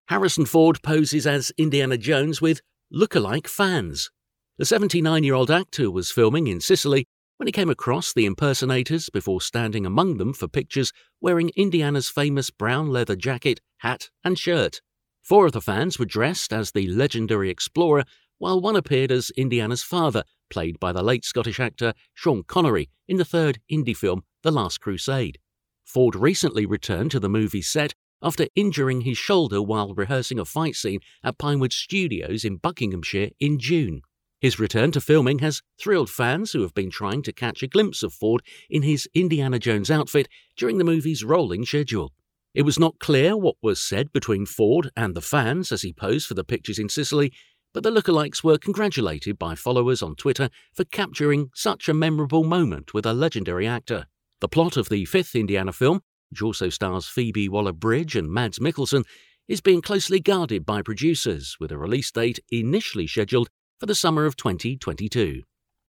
Harrison Ford poses as Indiana Jones with look-alike fans. The 79-year-old actor was filming in Sicily when he came across the impersonators before standing among them for pictures wearing Indiana's famous brown leather jacket, hat and shirt. 4 of the fans were dressed as the legendary explorer, while one appeared as Indiana's father, played by the late Scottish actor Sean Connery in the 3rd Indy film The Last Crusade. Ford recently returned to the movie set after injuring his shoulder while rehearsing a fight scene at Pinewood Studios in Buckinghamshire in June. His return to filming has thrilled fans who have been trying to catch a glimpse of Ford in his Indiana Jones outfit during the movie's rolling schedule. It was not clear what was said between Ford and the fans as he posed for the pictures in Sicily, but the lookalikes were congratulated by followers on Twitter for capturing such a memorable moment with a legendary actor. The plot of the 5th Indiana film, which also stars Phoebe Waller-Bridge and Mads Mikkelsen, is being closely guarded by producers, with a release date initially scheduled for the summer of 2022.